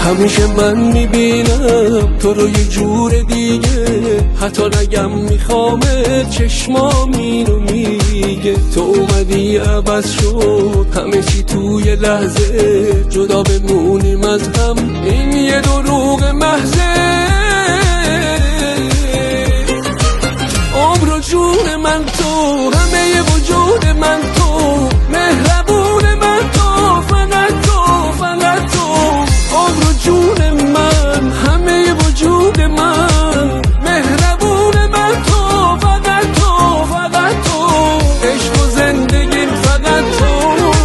همیشه من میبینم تو رو یه جور دیگه، حتی نگم میخوامت چشمام اینو میگه. تو اومدی عوض شد همه چی توی لحظه، جدا بمونیم از هم این یه دروغ محضه. عمر و جون من تو، همه وجود من تو، مهربون من تو، فقط تو، فقط تو. عمر و جون من، همه وجود من، مهربون من تو، فقط تو، فقط تو. عشق و زندگیم فقط تو.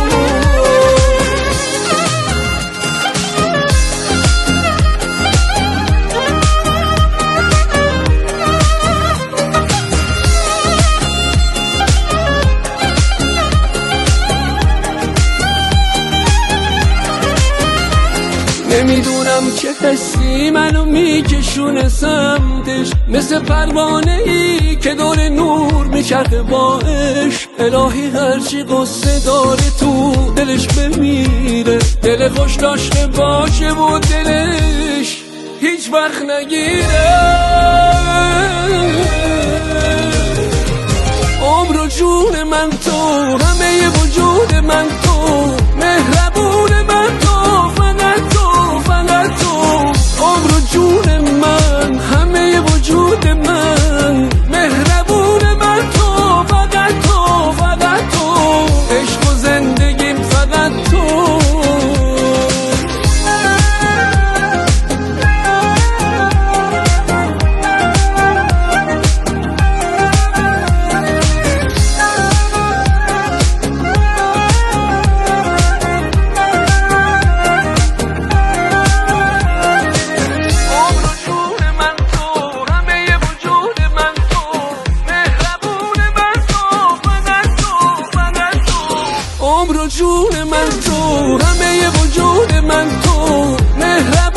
نمیدونم چه حسی منو میکشونه سمتش، مثل پروانه ای که دور نور میچرخه با عشق. الهی هرچی قصه داره تو دلش بمیره، دل خوش داشته باشه و دلش هیچ وقت نگیره. عمر و جون من تو، همه وجود من تو، مهربون من تو، فقط تو، فقط تو. عمر و جون من، همه وجود من، مهربون من تو، فقط تو، فقط تو. عشق و زندگیم فقط تو. عمر و جون من تو، همه وجود من تو، مهربون